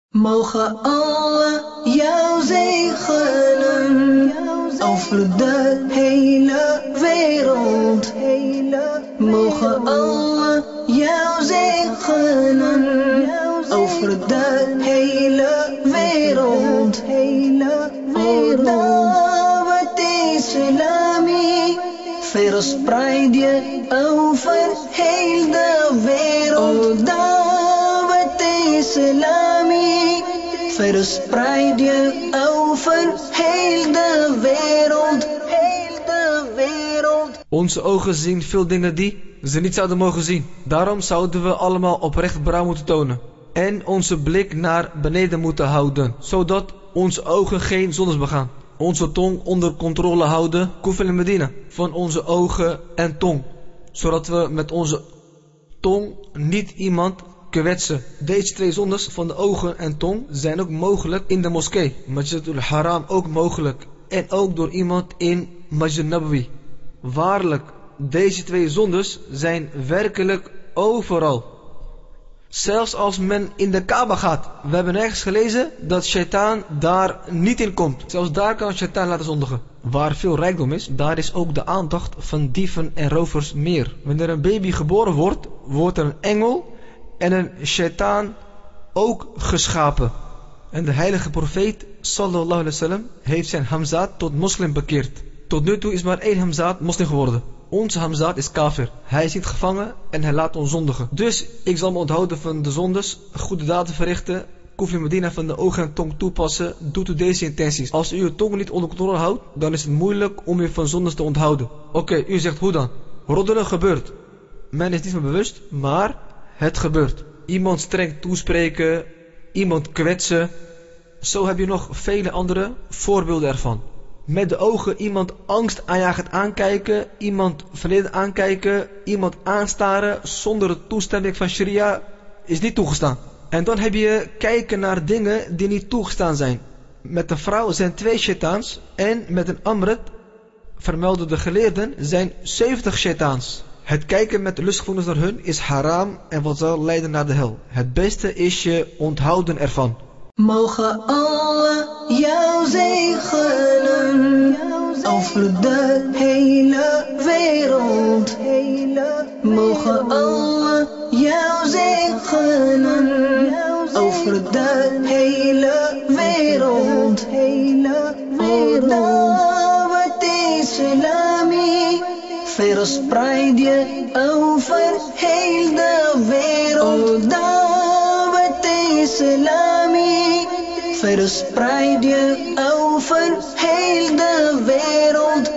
Mogen Allah jou zegenen over de hele wereld. Mogen Allah jou zegenen over de hele wereld. O Dawat Islami, verspreid je over heel de wereld. O Dawat Islami, verspreid je over heel de wereld. Onze ogen zien veel dingen die ze niet zouden mogen zien. Daarom zouden we allemaal oprecht berouw moeten tonen. En onze blik naar beneden moeten houden, zodat onze ogen geen zondes begaan. Onze tong onder controle houden, kufr en medina, van onze ogen en tong. Zodat we met onze tong niet iemand kwetsen. Deze twee zondes van de ogen en tong zijn ook mogelijk in de moskee. Masjid al-Haram ook mogelijk. En ook door iemand in Masjid Nabawi. Waarlijk, deze twee zondes zijn werkelijk overal. Zelfs als men in de Kaaba gaat. We hebben nergens gelezen dat Shaitaan daar niet in komt. Zelfs daar kan Shaitaan laten zondigen. Waar veel rijkdom is, daar is ook de aandacht van dieven en rovers meer. Wanneer een baby geboren wordt, wordt er een engel en een Shaitaan ook geschapen. En de heilige profeet sallallahu alaihi wasallam heeft zijn Hamzaat tot moslim bekeerd. Tot nu toe is maar één Hamzaat moslim geworden. Onze Hamzaat is kafir. Hij zit gevangen en hij laat ons zondigen. Dus ik zal me onthouden van de zondes, goede daden verrichten, kufr medina van de ogen en tong toepassen. Doet u deze intenties. Als u uw tong niet onder controle houdt, dan is het moeilijk om u van zondes te onthouden. Oké, u zegt hoe dan? Roddelen gebeurt. Men is niet van bewust, maar het gebeurt. Iemand streng toespreken, iemand kwetsen. Zo heb je nog vele andere voorbeelden ervan. Met de ogen iemand angst aanjagend aankijken, iemand verleden aankijken, iemand aanstaren zonder de toestemming van sharia is niet toegestaan. En dan heb je kijken naar dingen die niet toegestaan zijn. Met een vrouw zijn 2 shaitans en met een amret, vermelden de geleerden, zijn 70 shaitans. Het kijken met lustgevoelens naar hun is haram en wat zal leiden naar de hel. Het beste is je onthouden ervan. Mogen Allah jou zegenen over de hele wereld. Mogen Allah jou zegenen over de hele wereld. O Dawat Islami, verspreid je over heel de wereld. O Dawat Islami, verspreid je over heel de wereld.